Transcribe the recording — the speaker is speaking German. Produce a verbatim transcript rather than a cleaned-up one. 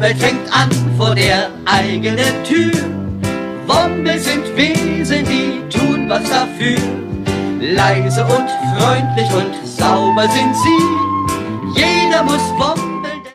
Umwelt fängt an vor der eigenen Tür. Wommel sind Wesen, die tun was dafür. Leise und freundlich und sauber sind sie. Jeder muss Wommel